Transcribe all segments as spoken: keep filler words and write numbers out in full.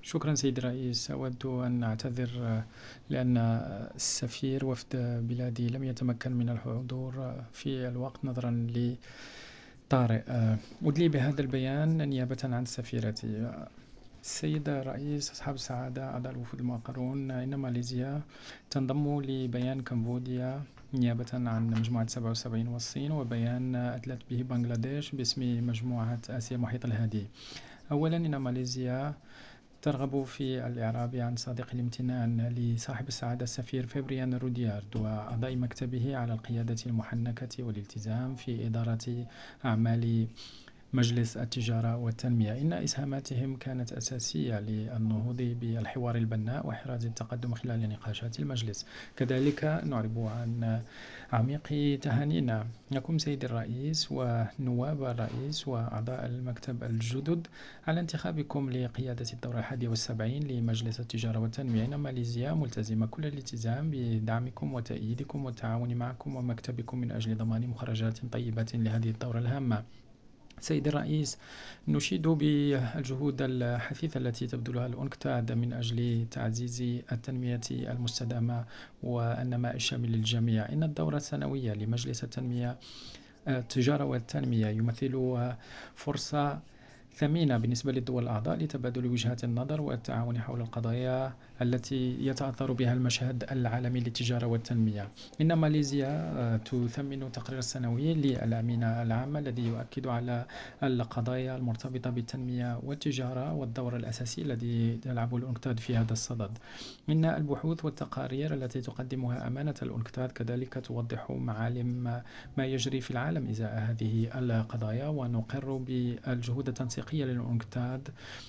شكرا سيدي الرئيس. أود أن أعتذر لأن السفير وفد بلادي لم يتمكن من الحضور في الوقت نظرا لطارئ. أدلي بهذا البيان نيابة عن سفيرتي. السيد الرئيس، أصحاب السعادة، أعضاء الوفود الموقرون، إن ماليزيا تنضم لبيان كمبوديا نيابة عن مجموعة سبعة وسبعين والصين، وبيان أدلت به بنغلاديش باسم مجموعة آسيا المحيط الهادي. أولا، إن ماليزيا ترغب في الإعراب عن صادق الامتنان لصاحب السعادة السفير فبريان روديارد وأعضاء مكتبه على القيادة المحنكة والالتزام في إدارة أعمال مجلس التجارة والتنمية. إن إسهاماتهم كانت أساسية للنهوض بالحوار البناء وإحراز التقدم خلال نقاشات المجلس. كذلك نعرب عن عميق تهانينا لكم سيد الرئيس ونواب الرئيس وأعضاء المكتب الجدد على انتخابكم لقيادة الدورة الحادية والسبعين لمجلس التجارة والتنمية. إن ماليزيا ملتزمة كل الالتزام بدعمكم وتأييدكم والتعاون معكم ومكتبكم من أجل ضمان مخرجات طيبة لهذه الدورة الهامة. سيد الرئيس، نشيد بالجهود الحثيثة التي تبذلها الأنكتاد من أجل تعزيز التنمية المستدامة والنماء الشامل للجميع. إن الدورة السنوية لمجلس التنمية التجارة والتنمية يمثل فرصة ثمينة بالنسبة للدول الأعضاء لتبادل وجهات النظر والتعاون حول القضايا التي يتأثر بها المشهد العالمي للتجارة والتنمية. إن ماليزيا تثمن تقرير السنوي للأمينة العامة الذي يؤكد على القضايا المرتبطة بالتنمية والتجارة والدور الأساسي الذي يلعبه الأنكتاد في هذا الصدد. إن البحوث والتقارير التي تقدمها أمانة الأنكتاد كذلك توضح معالم ما يجري في العالم إزاء هذه القضايا، ونقر بالجهود التنسيقية للأنكتاد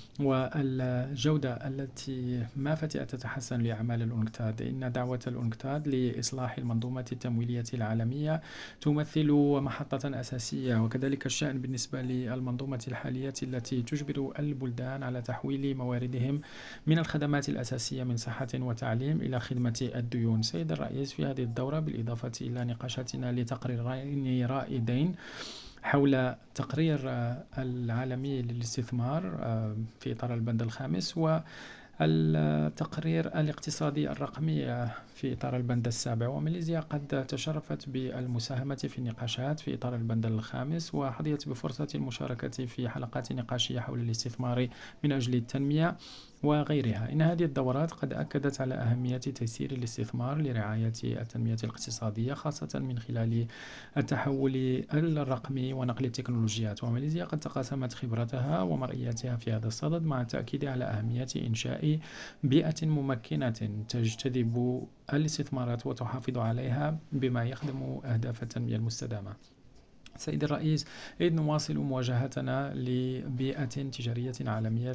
والجودة التي ما فتئت تتحسن لأعمال الأنكتاد. إن دعوة الأنكتاد لإصلاح المنظومة التمويلية العالمية تمثل محطة أساسية، وكذلك الشأن بالنسبة للمنظومة الحالية التي تجبر البلدان على تحويل مواردهم من الخدمات الأساسية من صحة وتعليم إلى خدمة الديون. سيد الرئيس، في هذه الدورة بالإضافة إلى نقاشاتنا لتقريرين رائدين حول تقرير العالمي للاستثمار في إطار البند الخامس والتقرير الاقتصادي الرقمي في إطار البند السابع، وماليزيا قد تشرفت بالمساهمة في النقاشات في إطار البند الخامس وحظيت بفرصة المشاركة في حلقات نقاشية حول الاستثمار من أجل التنمية وغيرها. إن هذه الدورات قد أكدت على أهمية تيسير الاستثمار لرعاية التنمية الاقتصادية، خاصة من خلال التحول الرقمي ونقل التكنولوجيات. وماليزيا قد تقاسمت خبرتها ومرئياتها في هذا الصدد، مع التأكيد على أهمية إنشاء بيئة ممكنة تجتذب الاستثمارات وتحافظ عليها بما يخدم أهداف التنمية المستدامة. سيد الرئيس، إذ نواصل مواجهتنا لبيئة تجارية عالمية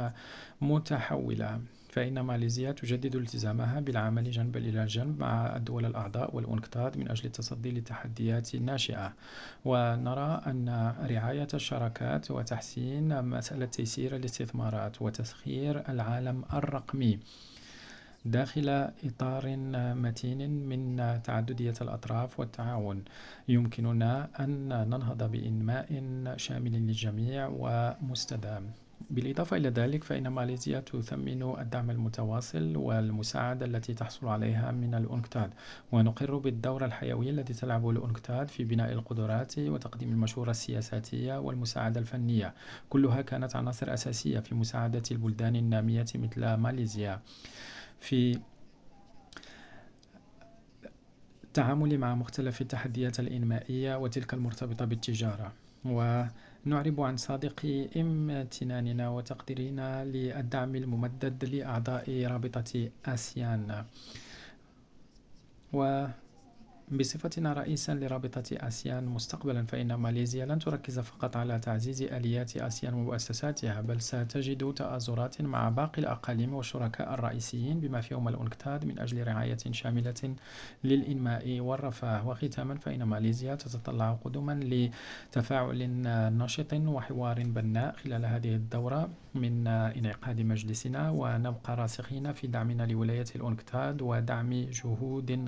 متحولة، فإن ماليزيا تجدد التزامها بالعمل جنبا إلى جنب مع الدول الأعضاء والأنكتاد من أجل التصدي للتحديات الناشئة. ونرى أن رعاية الشراكات وتحسين مسألة تيسير الاستثمارات وتسخير العالم الرقمي داخل إطار متين من تعددية الأطراف والتعاون يمكننا أن ننهض بإنماء شامل للجميع ومستدام. بالإضافة إلى ذلك، فإن ماليزيا تثمن الدعم المتواصل والمساعدة التي تحصل عليها من الأنكتاد، ونقر بالدور الحيوي الذي تلعبه الأنكتاد في بناء القدرات وتقديم المشورة السياساتية والمساعدة الفنية. كلها كانت عناصر أساسية في مساعدة البلدان النامية مثل ماليزيا في التعامل مع مختلف التحديات الإنمائية وتلك المرتبطة بالتجارة. ونعرب عن صادق امتناننا وتقديرنا للدعم الممدد لأعضاء رابطة آسيان. و بصفتنا رئيسا لرابطة آسيان مستقبلا، فإن ماليزيا لن تركز فقط على تعزيز آليات آسيان ومؤسساتها، بل ستجد تآزرات مع باقي الأقاليم والشركاء الرئيسيين بما فيهم الأنكتاد من أجل رعاية شاملة للإنماء والرفاه. وختاما، فإن ماليزيا تتطلع قدما لتفاعل نشط وحوار بناء خلال هذه الدورة من انعقاد مجلسنا، ونبقى راسخين في دعمنا لولاية الأنكتاد ودعم جهود